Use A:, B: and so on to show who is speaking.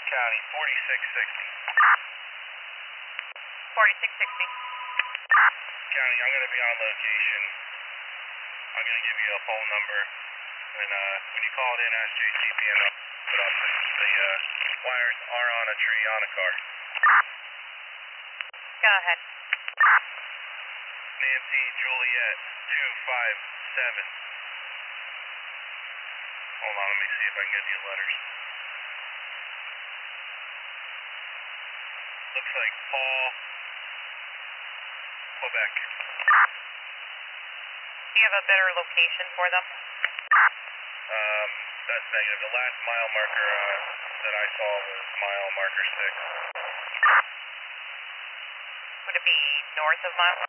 A: County, 4660.
B: 4660.
A: County, I'm going to be on location. I'm going to give you a phone number. And when you call it in, ask JTPN to put up the wires are on a tree on a car.
B: Go ahead.
A: Nancy Juliet 257. Hold on, let me see if I can get you letters. Looks like Paul, Quebec.
B: Do you have a better location for them?
A: That's negative. The last mile marker that I saw was mile marker 6.
B: Would it be north of mile?